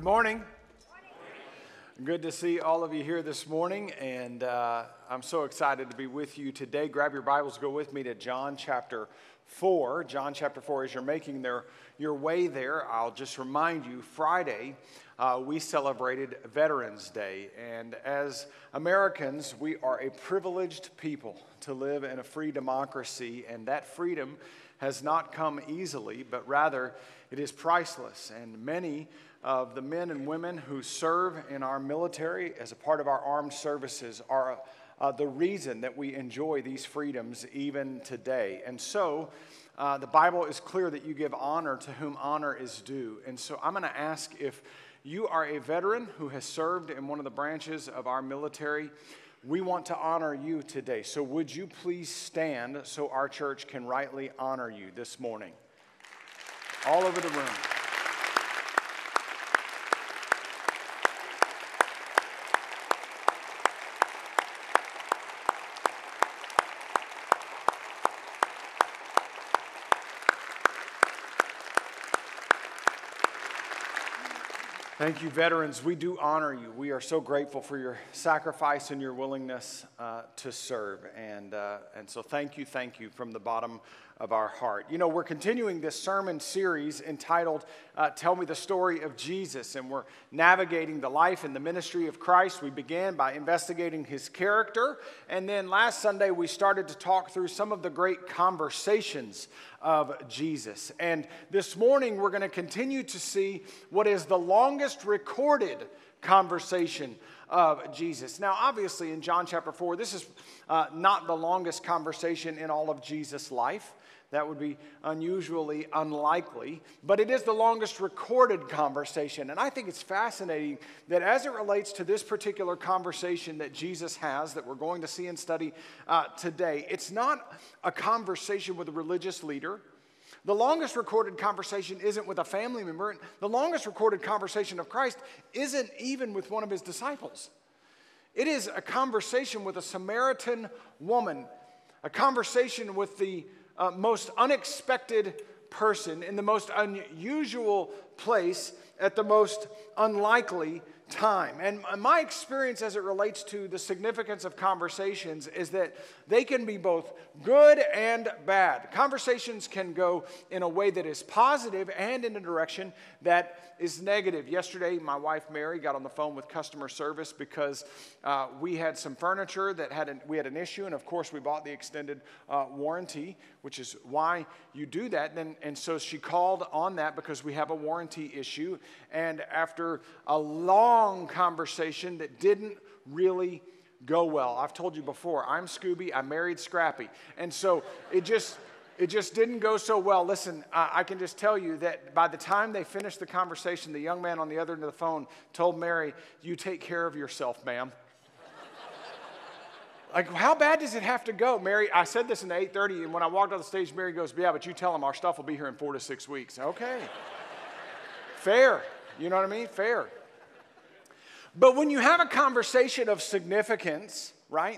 Good morning. Good to see all of you here this morning, and I'm so excited to be with you today. Grab your Bibles, go with me to John chapter 4. John chapter 4, as you're making your way there, I'll just remind you, Friday we celebrated Veterans Day, and as Americans, we are a privileged people to live in a free democracy, and that freedom has not come easily, but rather it is priceless, and many of the men and women who serve in our military as a part of our armed services are the reason that we enjoy these freedoms even today. And so the Bible is clear that you give honor to whom honor is due. And so I'm going to ask if you are a veteran who has served in one of the branches of our military. We want to honor you today. So would you please stand so our church can rightly honor you this morning? All over the room. Thank you, veterans. We do honor you. We are so grateful for your sacrifice and your willingness to serve. And so thank you from the bottom of our heart. You know, we're continuing this sermon series entitled Tell Me the Story of Jesus. And we're navigating the life and the ministry of Christ. We began by investigating his character. And then last Sunday, we started to talk through some of the great conversations of Jesus. And this morning, we're going to continue to see what is the longest recorded conversation of Jesus. Now, obviously, in John chapter 4, this is not the longest conversation in all of Jesus' life. That would be unusually unlikely, but it is the longest recorded conversation. And I think it's fascinating that as it relates to this particular conversation that Jesus has, that we're going to see and study today, it's not a conversation with a religious leader. The longest recorded conversation isn't with a family member. The longest recorded conversation of Christ isn't even with one of his disciples. It is a conversation with a Samaritan woman, a conversation with the most unexpected person in the most unusual place at the most unlikely time. And my experience as it relates to the significance of conversations is that they can be both good and bad. Conversations can go in a way that is positive and in a direction that is negative. Yesterday, my wife Mary got on the phone with customer service because we had some furniture that we had an issue, and of course we bought the extended warranty, which is why you do that. And so she called on that because we have a warranty issue, and after a long conversation that didn't really go well. I've told you before, I'm Scooby, I married Scrappy, and so it just didn't go so well. Listen, I can just tell you that by the time they finished the conversation, the young man on the other end of the phone told Mary, "You take care of yourself, ma'am." Like, how bad does it have to go? Mary, I said this in the 8:30, and when I walked on the stage, Mary goes, "Yeah, but you tell them our stuff will be here in 4 to 6 weeks." Okay. Fair. You know what I mean? Fair. But when you have a conversation of significance, right?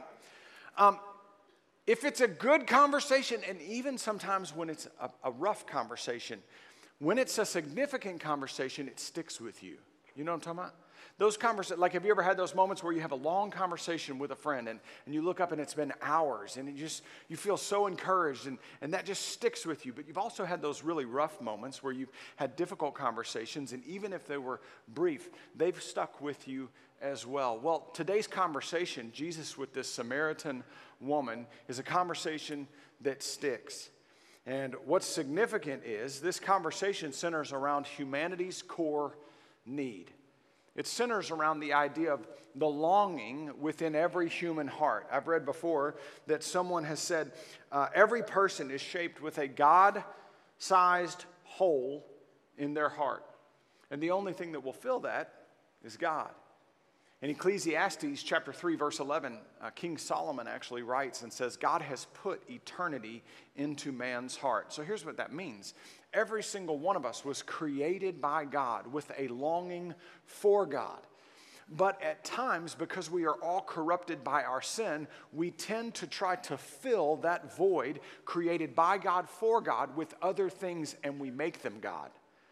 If it's a good conversation, and even sometimes when it's a rough conversation, when it's a significant conversation, it sticks with you. You know what I'm talking about? Those conversations, like, have you ever had those moments where you have a long conversation with a friend and you look up and it's been hours and you feel so encouraged and that just sticks with you. But you've also had those really rough moments where you've had difficult conversations, and even if they were brief, they've stuck with you as well. Well, today's conversation, Jesus with this Samaritan woman, is a conversation that sticks. And what's significant is this conversation centers around humanity's core need. It centers around the idea of the longing within every human heart. I've read before that someone has said every person is shaped with a God-sized hole in their heart. And the only thing that will fill that is God. In Ecclesiastes chapter 3, verse 11, King Solomon actually writes and says, God has put eternity into man's heart. So here's what that means. Every single one of us was created by God with a longing for God. But at times, because we are all corrupted by our sin, we tend to try to fill that void created by God for God with other things, and we make them God.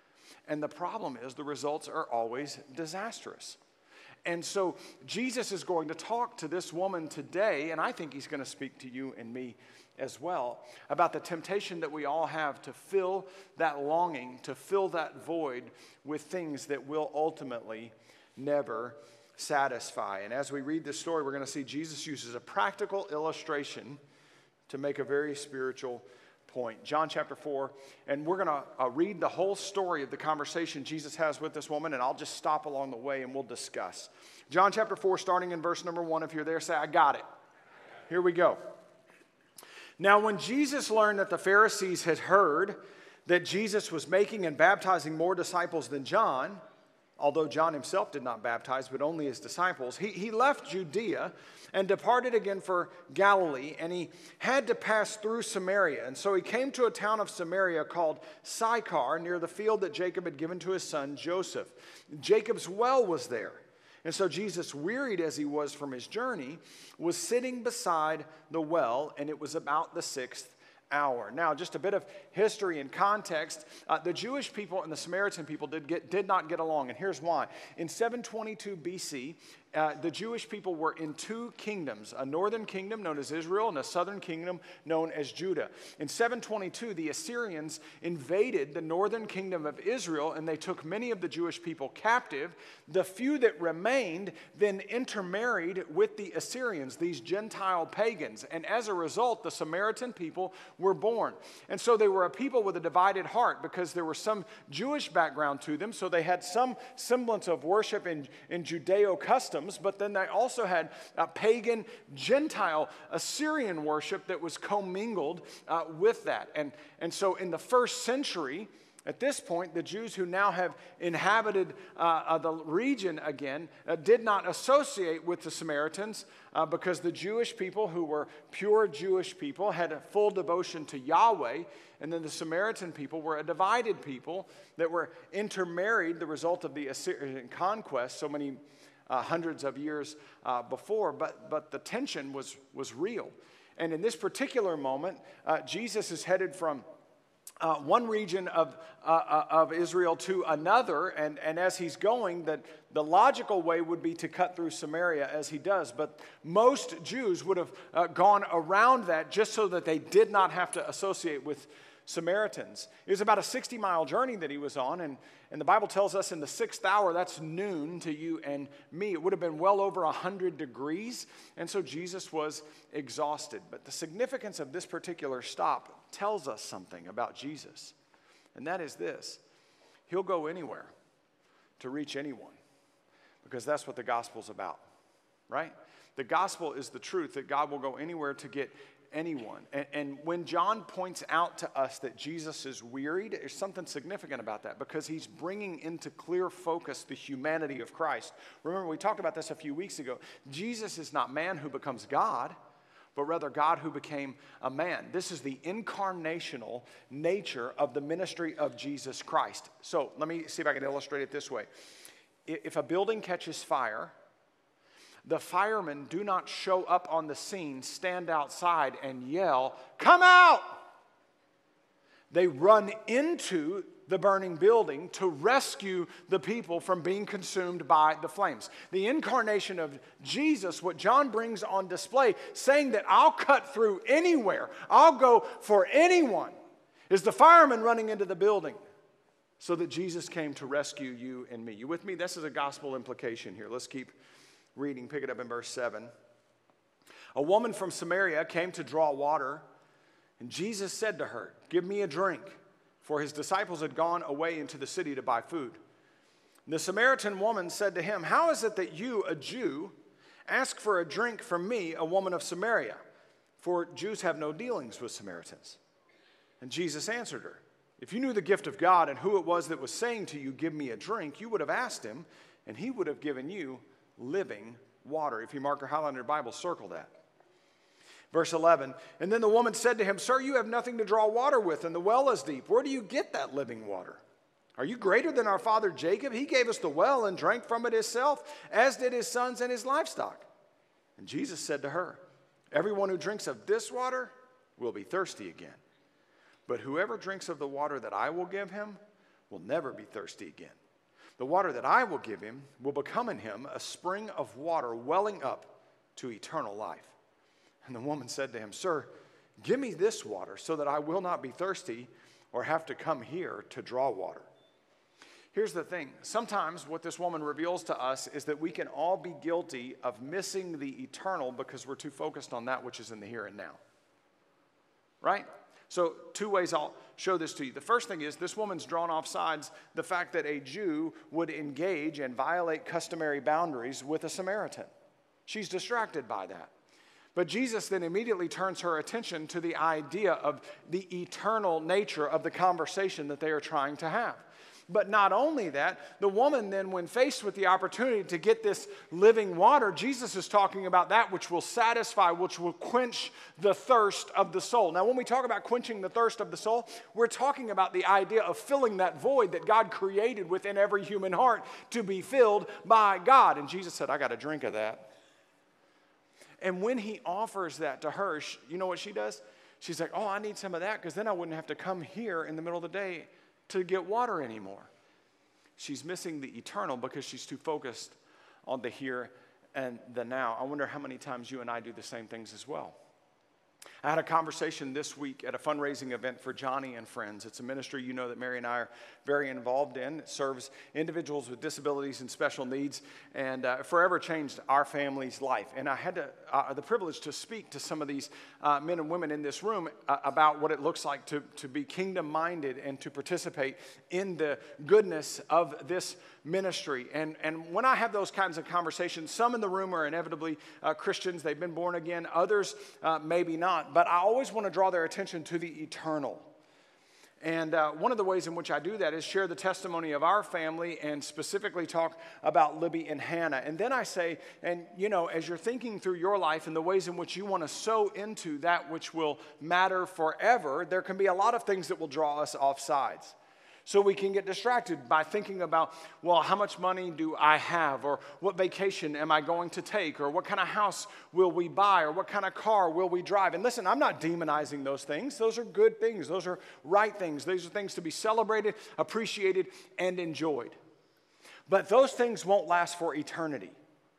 And the problem is the results are always disastrous. And so Jesus is going to talk to this woman today, and I think he's going to speak to you and me as well, about the temptation that we all have to fill that longing, to fill that void with things that will ultimately never satisfy. And as we read this story, we're going to see Jesus uses a practical illustration to make a very spiritual point. John chapter 4, and we're going to read the whole story of the conversation Jesus has with this woman, and I'll just stop along the way and we'll discuss. John chapter 4, starting in verse number 1. If you're there, say, I got it. Here we go. Now, when Jesus learned that the Pharisees had heard that Jesus was making and baptizing more disciples than John, although John himself did not baptize, but only his disciples, he left Judea and departed again for Galilee, and he had to pass through Samaria. And so he came to a town of Samaria called Sychar, near the field that Jacob had given to his son Joseph. Jacob's well was there. And so Jesus, wearied as he was from his journey, was sitting beside the well, and it was about the sixth hour. Now, just a bit of history and context. The Jewish people and the Samaritan people did not get along, and here's why. In 722 BC, the Jewish people were in two kingdoms, a northern kingdom known as Israel and a southern kingdom known as Judah. In 722, the Assyrians invaded the northern kingdom of Israel, and they took many of the Jewish people captive. The few that remained then intermarried with the Assyrians, these Gentile pagans, and as a result, the Samaritan people were born. And so they were a people with a divided heart because there was some Jewish background to them, so they had some semblance of worship in Judeo customs, but then they also had pagan Gentile Assyrian worship that was commingled with that. And so in the first century, at this point, the Jews who now have inhabited the region again did not associate with the Samaritans because the Jewish people, who were pure Jewish people, had a full devotion to Yahweh, and then the Samaritan people were a divided people that were intermarried, the result of the Assyrian conquest so many hundreds of years before, but the tension was real. And in this particular moment, Jesus is headed from one region of Israel to another, and as he's going, the logical way would be to cut through Samaria as he does, but most Jews would have gone around that just so that they did not have to associate with Samaritans. It was about a 60-mile journey that he was on, and the Bible tells us in the sixth hour, that's noon to you and me. It would have been well over 100 degrees, and so Jesus was exhausted. But the significance of this particular stop tells us something about Jesus, and that is this: he'll go anywhere to reach anyone, because that's what the gospel's about, right? The gospel is the truth that God will go anywhere to get anyone. And when John points out to us that Jesus is wearied, there's something significant about that, because he's bringing into clear focus the humanity of Christ. Remember, we talked about this a few weeks ago. Jesus is not man who becomes God, but rather God who became a man. This is the incarnational nature of the ministry of Jesus Christ. So let me see if I can illustrate it this way. If a building catches fire, the firemen do not show up on the scene, stand outside, and yell, "Come out!" They run into the burning building to rescue the people from being consumed by the flames. The incarnation of Jesus, what John brings on display, saying that I'll cut through anywhere, I'll go for anyone, is the firemen running into the building so that Jesus came to rescue you and me. You with me? This is a gospel implication here. Let's keep reading, pick it up in verse 7. A woman from Samaria came to draw water, and Jesus said to her, "Give me a drink," for his disciples had gone away into the city to buy food. The Samaritan woman said to him, "How is it that you, a Jew, ask for a drink from me, a woman of Samaria? For Jews have no dealings with Samaritans." And Jesus answered her, "If you knew the gift of God and who it was that was saying to you, 'Give me a drink,' you would have asked him, and he would have given you living water." If you mark or highlight in your Bible, circle that. Verse 11, and then the woman said to him, "Sir, you have nothing to draw water with, and the well is deep. Where do you get that living water? Are you greater than our father Jacob? He gave us the well and drank from it himself, as did his sons and his livestock." And Jesus said to her, "Everyone who drinks of this water will be thirsty again. But whoever drinks of the water that I will give him will never be thirsty again. The water that I will give him will become in him a spring of water welling up to eternal life." And the woman said to him, "Sir, give me this water so that I will not be thirsty or have to come here to draw water." Here's the thing. Sometimes what this woman reveals to us is that we can all be guilty of missing the eternal because we're too focused on that which is in the here and now. Right? So 2 ways I'll show this to you. The first thing is this woman's drawn off sides the fact that a Jew would engage and violate customary boundaries with a Samaritan. She's distracted by that. But Jesus then immediately turns her attention to the idea of the eternal nature of the conversation that they are trying to have. But not only that, the woman then, when faced with the opportunity to get this living water, Jesus is talking about that which will satisfy, which will quench the thirst of the soul. Now, when we talk about quenching the thirst of the soul, we're talking about the idea of filling that void that God created within every human heart to be filled by God. And Jesus said, "I got a drink of that." And when he offers that to her, you know what she does? She's like, "Oh, I need some of that because then I wouldn't have to come here in the middle of the day to get water anymore." She's missing the eternal because she's too focused on the here and the now. I wonder how many times you and I do the same things as well. I had a conversation this week at a fundraising event for Johnny and Friends. It's a ministry you know that Mary and I are very involved in. It serves individuals with disabilities and special needs and forever changed our family's life. And I had the privilege to speak to some of these men and women in this room about what it looks like to be kingdom-minded and to participate in the goodness of this ministry. And when I have those kinds of conversations, some in the room are inevitably Christians. They've been born again. Others maybe not. But I always want to draw their attention to the eternal. And one of the ways in which I do that is share the testimony of our family and specifically talk about Libby and Hannah. And then I say, and you know, as you're thinking through your life and the ways in which you want to sow into that which will matter forever, there can be a lot of things that will draw us off sides. So we can get distracted by thinking about, well, how much money do I have? Or what vacation am I going to take? Or what kind of house will we buy? Or what kind of car will we drive? And listen, I'm not demonizing those things. Those are good things. Those are right things. These are things to be celebrated, appreciated, and enjoyed. But those things won't last for eternity.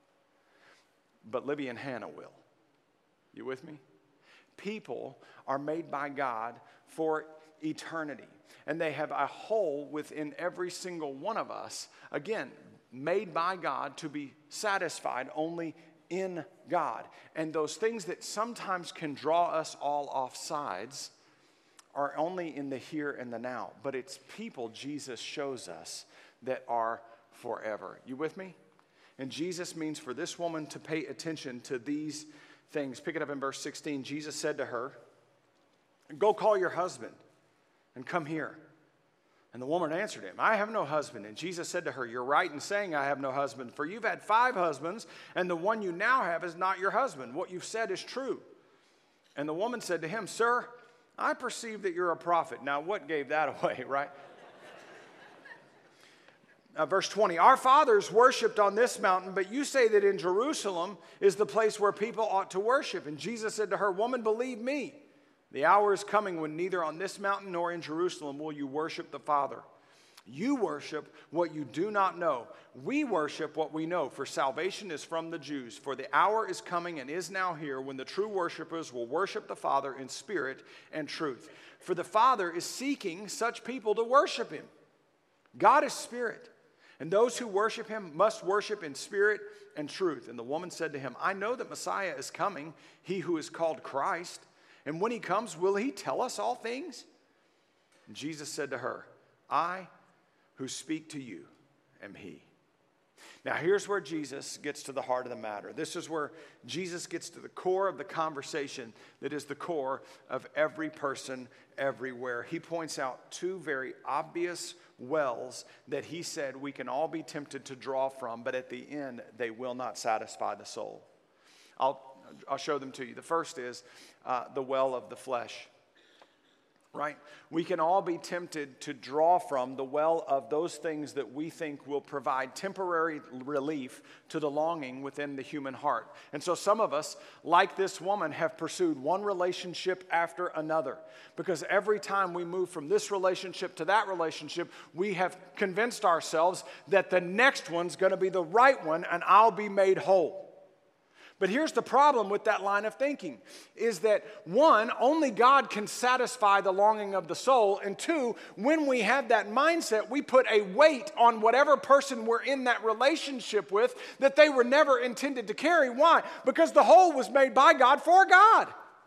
But Libby and Hannah will. You with me? People are made by God for eternity. And they have a hole within every single one of us, again, made by God to be satisfied only in God. And those things that sometimes can draw us all off sides are only in the here and the now. But it's people Jesus shows us that are forever. You with me? And Jesus means for this woman to pay attention to these things. Pick it up in verse 16. Jesus said to her, "Go call your husband and come here." And the woman answered him, "I have no husband." And Jesus said to her, "You're right in saying I have no husband, for you've had 5 husbands, and the one you now have is not your husband. What you've said is true." And the woman said to him, "Sir, I perceive that you're a prophet." Now, what gave that away, right? Verse 20, "Our fathers worshipped on this mountain, but you say that in Jerusalem is the place where people ought to worship." And Jesus said to her, "Woman, believe me, the hour is coming when neither on this mountain nor in Jerusalem will you worship the Father. You worship what you do not know. We worship what we know, for salvation is from the Jews. For the hour is coming and is now here when the true worshipers will worship the Father in spirit and truth. For the Father is seeking such people to worship him. God is spirit, and those who worship him must worship in spirit and truth." And the woman said to him, "I know that Messiah is coming, he who is called Christ. And when he comes, will he tell us all things?" And Jesus said to her, "I who speak to you am he." Now here's where Jesus gets to the heart of the matter. This is where Jesus gets to the core of the conversation that is the core of every person everywhere. He points out 2 very obvious wells that he said we can all be tempted to draw from, but at the end, they will not satisfy the soul. I'll show them to you. The first is the well of the flesh. right? We can all be tempted to draw from the well of those things that we think will provide temporary relief to the longing within the human heart. And so some of us, like this woman, have pursued one relationship after another, because every time we move from this relationship to that relationship, we have convinced ourselves that the next one's going to be the right one and I'll be made whole. But here's the problem with that line of thinking, is that one, only God can satisfy the longing of the soul, and two, when we have that mindset, we put a weight on whatever person we're in that relationship with that they were never intended to carry. Why? Because the whole was made by God for God.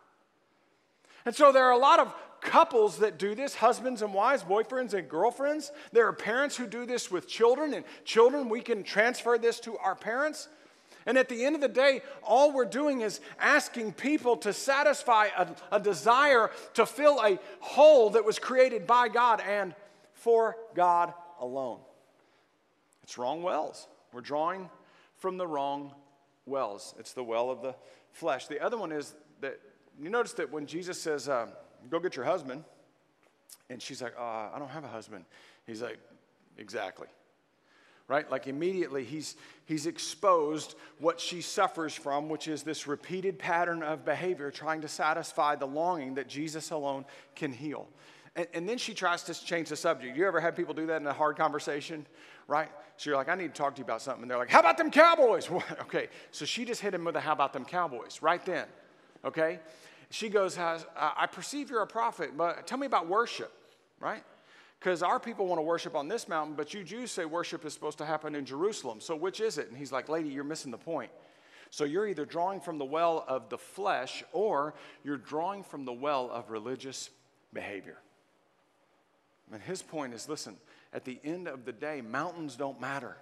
And so there are a lot of couples that do this, husbands and wives, boyfriends and girlfriends. There are parents who do this with children, and children, we can transfer this to our parents. And at the end of the day, all we're doing is asking people to satisfy a desire to fill a hole that was created by God and for God alone. It's wrong wells. We're drawing from the wrong wells. It's the well of the flesh. The other one is that you notice that when Jesus says, go get your husband, and she's like, I don't have a husband. He's like, exactly. Right? Like immediately he's exposed what she suffers from, which is this repeated pattern of behavior trying to satisfy the longing that Jesus alone can heal. And then she tries to change the subject. You ever had people do that in a hard conversation? Right? So you're like, I need to talk to you about something. And they're like, how about them Cowboys? Okay, so she just hit him with a how about them Cowboys right then. Okay? She goes, I perceive you're a prophet, but tell me about worship. Right? Because our people want to worship on this mountain, but you Jews say worship is supposed to happen in Jerusalem. So which is it? And he's like, lady, you're missing the point. So you're either drawing from the well of the flesh or you're drawing from the well of religious behavior. And his point is, listen, at the end of the day, mountains don't matter.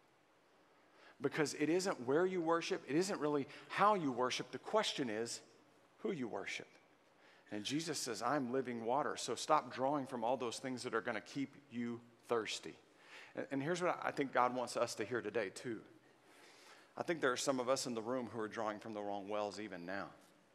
Because it isn't where you worship. It isn't really how you worship. The question is who you worship. And Jesus says, I'm living water, so stop drawing from all those things that are going to keep you thirsty. And here's what I think God wants us to hear today, too. I think there are some of us in the room who are drawing from the wrong wells even now.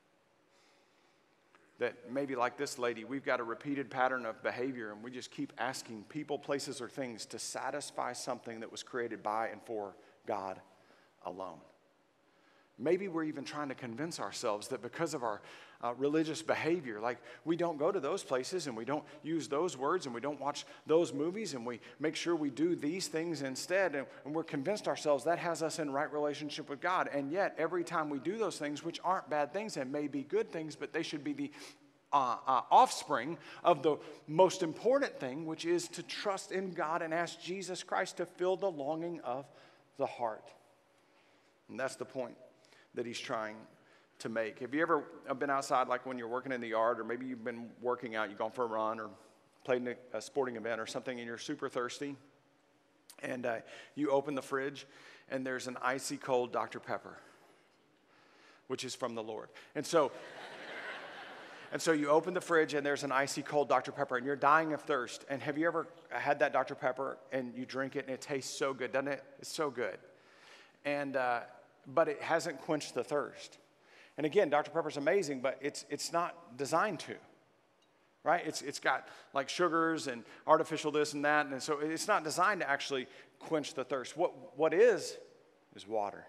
That maybe like this lady, we've got a repeated pattern of behavior, and we just keep asking people, places, or things to satisfy something that was created by and for God alone. Maybe we're even trying to convince ourselves that because of our religious behavior, like we don't go to those places and we don't use those words and we don't watch those movies and we make sure we do these things instead, and we're convinced ourselves that has us in right relationship with God. And yet every time we do those things, which aren't bad things and may be good things, but they should be the offspring of the most important thing, which is to trust in God and ask Jesus Christ to fill the longing of the heart. And that's the point that he's trying to make. Have you ever been outside, like when you're working in the yard, or maybe you've been working out, you've gone for a run or played in a sporting event or something, and you're super thirsty, and you open the fridge, and there's an icy cold Dr. Pepper, which is from the Lord. And so you open the fridge, and there's an icy cold Dr. Pepper, and you're dying of thirst. And have you ever had that Dr. Pepper, and you drink it, and it tastes so good, doesn't it? It's so good. And but it hasn't quenched the thirst. And again, Dr. Pepper's amazing, but it's not designed to, right? It's got like sugars and artificial this and that, and so it's not designed to actually quench the thirst. What is water.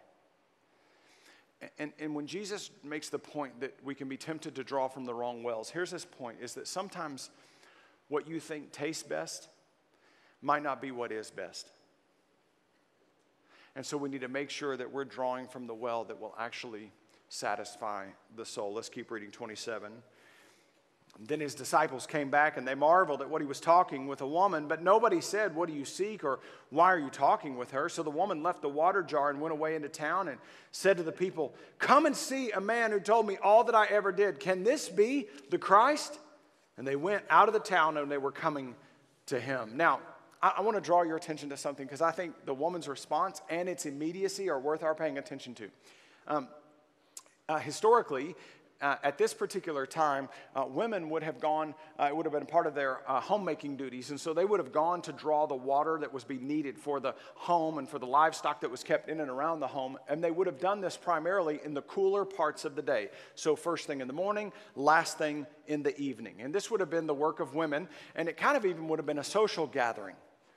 And when Jesus makes the point that we can be tempted to draw from the wrong wells, here's his point, is that sometimes what you think tastes best might not be what is best. And so we need to make sure that we're drawing from the well that will actually satisfy the soul. Let's keep reading 27. Then his disciples came back, and they marveled at what he was talking with a woman, but nobody said, what do you seek, or why are you talking with her? So the woman left the water jar and went away into town and said to the people, come and see a man who told me all that I ever did. Can this be the Christ? And they went out of the town, and they were coming to him. Now, I want to draw your attention to something, because I think the woman's response and its immediacy are worth our paying attention to. Historically, at this particular time, women would have gone, it would have been part of their homemaking duties, and so they would have gone to draw the water that was being needed for the home and for the livestock that was kept in and around the home, and they would have done this primarily in the cooler parts of the day. So first thing in the morning, last thing in the evening. And this would have been the work of women, and it kind of even would have been a social gathering.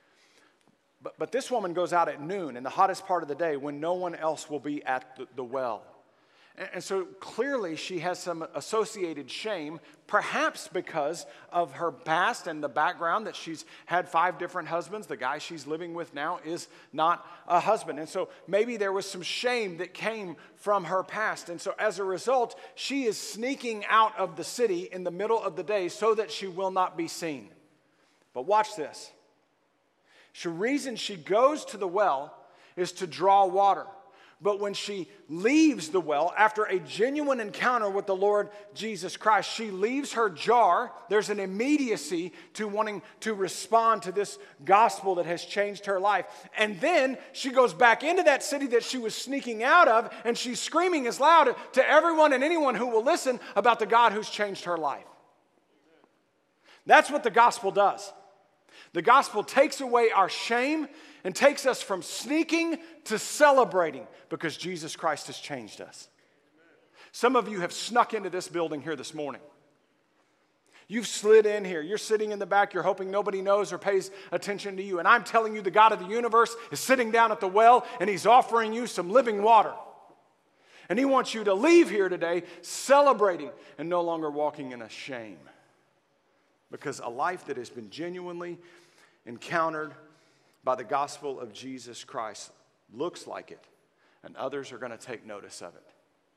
But this woman goes out at noon in the hottest part of the day when no one else will be at the well. And so clearly she has some associated shame, perhaps because of her past and the background that she's had 5 different husbands. The guy she's living with now is not a husband. And so maybe there was some shame that came from her past. And so as a result, she is sneaking out of the city in the middle of the day so that she will not be seen. But watch this. The reason she goes to the well is to draw water. But when she leaves the well, after a genuine encounter with the Lord Jesus Christ, she leaves her jar. There's an immediacy to wanting to respond to this gospel that has changed her life. And then she goes back into that city that she was sneaking out of, and she's screaming as loud to everyone and anyone who will listen about the God who's changed her life. That's what the gospel does. The gospel takes away our shame and takes us from sneaking to celebrating because Jesus Christ has changed us. Some of you have snuck into this building here this morning. You've slid in here. You're sitting in the back. You're hoping nobody knows or pays attention to you. And I'm telling you, the God of the universe is sitting down at the well, and he's offering you some living water. And he wants you to leave here today celebrating and no longer walking in a shame. Because a life that has been genuinely encountered by the gospel of Jesus Christ looks like it, and others are going to take notice of it.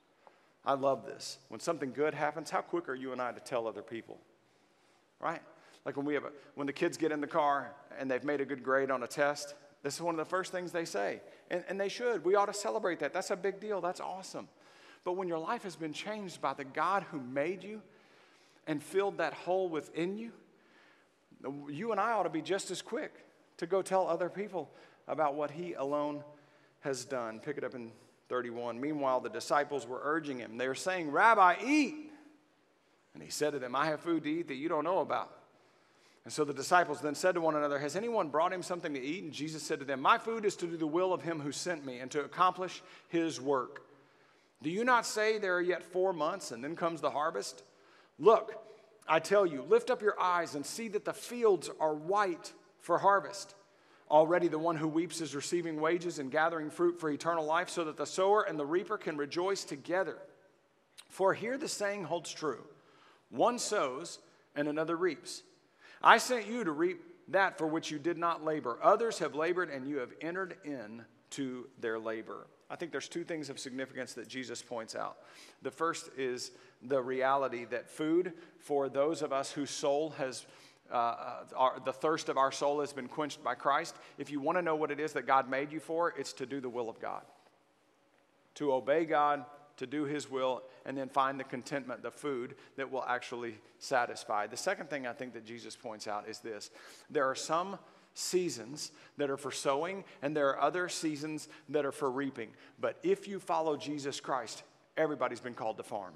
I love this. When something good happens, how quick are you and I to tell other people? Right? Like when the kids get in the car and they've made a good grade on a test, this is one of the first things they say. And they should. We ought to celebrate that. That's a big deal. That's awesome. But when your life has been changed by the God who made you and filled that hole within you, you and I ought to be just as quick to go tell other people about what he alone has done. Pick it up in 31. Meanwhile, the disciples were urging him. They were saying, "Rabbi, eat." And he said to them, "I have food to eat that you don't know about." And so the disciples then said to one another, "Has anyone brought him something to eat?" And Jesus said to them, "My food is to do the will of him who sent me and to accomplish his work. Do you not say there are yet 4 months and then comes the harvest? Look, I tell you, lift up your eyes and see that the fields are white for harvest. Already the one who weeps is receiving wages and gathering fruit for eternal life, so that the sower and the reaper can rejoice together. For here the saying holds true, one sows and another reaps. I sent you to reap that for which you did not labor. Others have labored and you have entered into their labor." I think there's 2 things of significance that Jesus points out. The first is the reality that food for those of us whose soul has, the thirst of our soul has been quenched by Christ. If you want to know what it is that God made you for, it's to do the will of God. To obey God, to do his will, and then find the contentment, the food that will actually satisfy. The second thing I think that Jesus points out is this. There are some seasons that are for sowing, and there are other seasons that are for reaping. But if you follow Jesus Christ, everybody's been called to farm.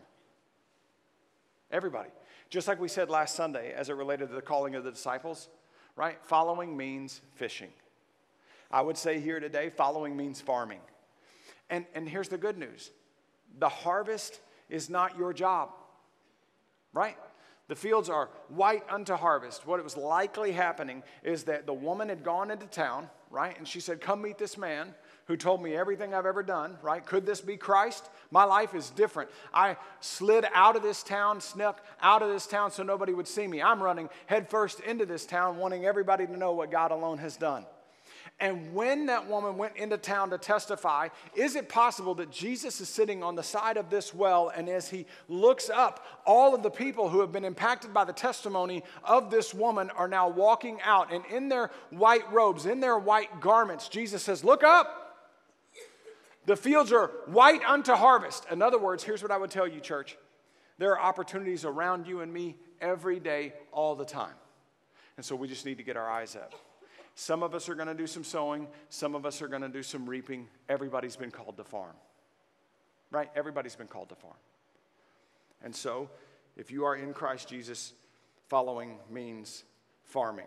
Everybody. Just like we said last Sunday as it related to the calling of the disciples, right? Following means fishing. I would say here today, following means farming. And here's the good news. The harvest is not your job, right? The fields are white unto harvest. What was likely happening is that the woman had gone into town, right? And she said, "Come meet this man who told me everything I've ever done," right? Could this be Christ? My life is different. I slid out of this town, snuck out of this town so nobody would see me. I'm running headfirst into this town, wanting everybody to know what God alone has done. And when that woman went into town to testify, is it possible that Jesus is sitting on the side of this well, and as he looks up, all of the people who have been impacted by the testimony of this woman are now walking out, and in their white robes, in their white garments, Jesus says, "Look up. The fields are white unto harvest." In other words, here's what I would tell you, church. There are opportunities around you and me every day, all the time. And so we just need to get our eyes up. Some of us are going to do some sowing. Some of us are going to do some reaping. Everybody's been called to farm. Right? Everybody's been called to farm. And so, if you are in Christ Jesus, following means farming.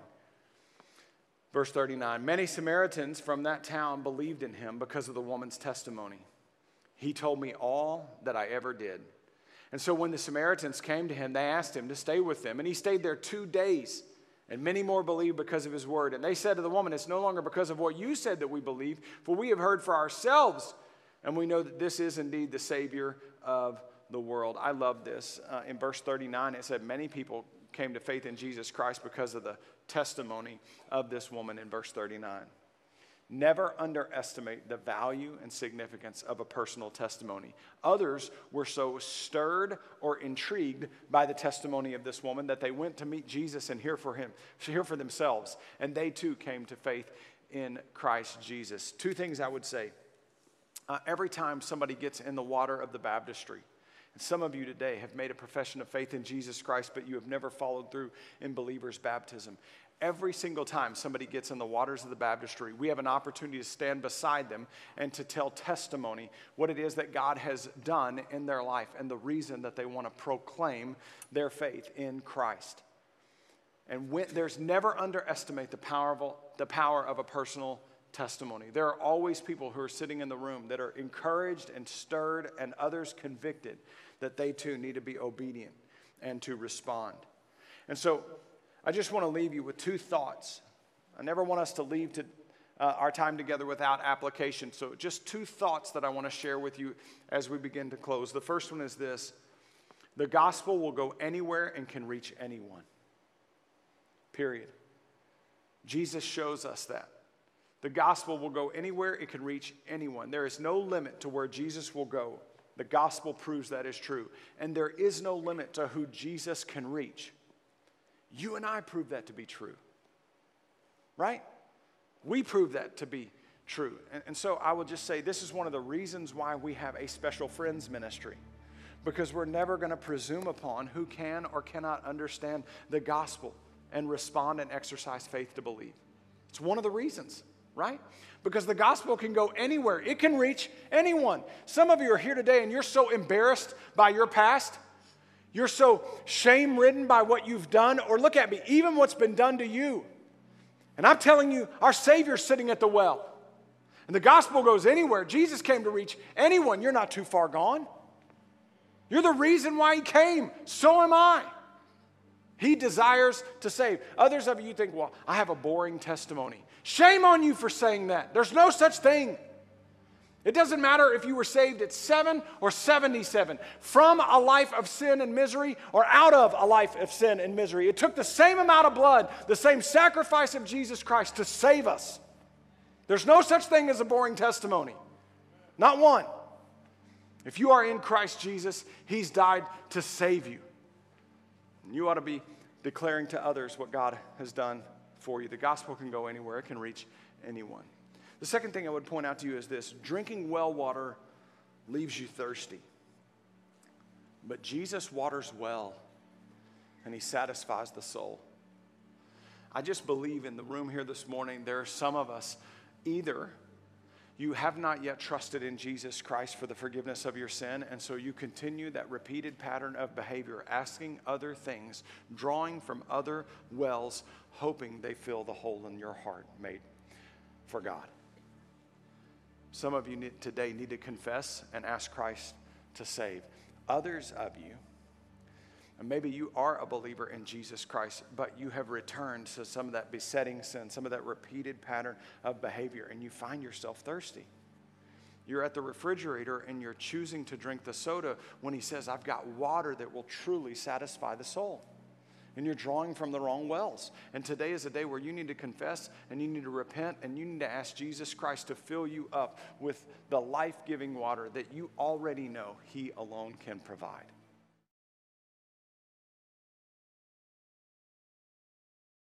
Verse 39, many Samaritans from that town believed in him because of the woman's testimony. He told me all that I ever did. And so when the Samaritans came to him, they asked him to stay with them. And he stayed there 2 days. And many more believed because of his word. And they said to the woman, it's no longer because of what you said that we believe, for we have heard for ourselves. And we know that this is indeed the Savior of the world. I love this. In verse 39, it said many people came to faith in Jesus Christ because of the testimony of this woman in verse 39. Never underestimate the value and significance of a personal testimony. Others were so stirred or intrigued by the testimony of this woman that they went to meet Jesus and hear for themselves. And they too came to faith in Christ Jesus. 2 things I would say. Every time somebody gets in the water of the baptistry, and some of you today have made a profession of faith in Jesus Christ, but you have never followed through in believer's baptism. Every single time somebody gets in the waters of the baptistry, we have an opportunity to stand beside them and to tell testimony, what it is that God has done in their life and the reason that they want to proclaim their faith in Christ. And there's never underestimate the power of a personal testimony. There are always people who are sitting in the room that are encouraged and stirred and others convicted that they too need to be obedient and to respond. And so I just want to leave you with 2 thoughts. I never want us to leave our time together without application. So just 2 thoughts that I want to share with you as we begin to close. The first one is this: the gospel will go anywhere and can reach anyone. Period. Jesus shows us that. The gospel will go anywhere, it can reach anyone. There is no limit to where Jesus will go. The gospel proves that is true. And there is no limit to who Jesus can reach. You and I prove that to be true. Right? We prove that to be true. And so I will just say this is one of the reasons why we have a special friends ministry. Because we're never going to presume upon who can or cannot understand the gospel and respond and exercise faith to believe. It's one of the reasons. Right? Because the gospel can go anywhere. It can reach anyone. Some of you are here today and you're so embarrassed by your past. You're so shame-ridden by what you've done. Or look at me, even what's been done to you. And I'm telling you, our Savior's sitting at the well. And the gospel goes anywhere. Jesus came to reach anyone. You're not too far gone. You're the reason why he came. So am I. He desires to save. Others of you think, well, I have a boring testimony. Shame on you for saying that. There's no such thing. It doesn't matter if you were saved at 7 or 77, from a life of sin and misery or out of a life of sin and misery. It took the same amount of blood, the same sacrifice of Jesus Christ to save us. There's no such thing as a boring testimony. Not one. If you are in Christ Jesus, he's died to save you. And you ought to be declaring to others what God has done for you. The gospel can go anywhere. It can reach anyone. The second thing I would point out to you is this: drinking well water leaves you thirsty. But Jesus waters well, and he satisfies the soul. I just believe in the room here this morning, there are some of us, either you have not yet trusted in Jesus Christ for the forgiveness of your sin, and so you continue that repeated pattern of behavior, asking other things, drawing from other wells, hoping they fill the hole in your heart made for God. Some of you today need to confess and ask Christ to save. Others of you, and maybe you are a believer in Jesus Christ, but you have returned to some of that besetting sin, some of that repeated pattern of behavior, and you find yourself thirsty. You're at the refrigerator and you're choosing to drink the soda when he says, I've got water that will truly satisfy the soul. And you're drawing from the wrong wells. And today is a day where you need to confess and you need to repent and you need to ask Jesus Christ to fill you up with the life-giving water that you already know he alone can provide.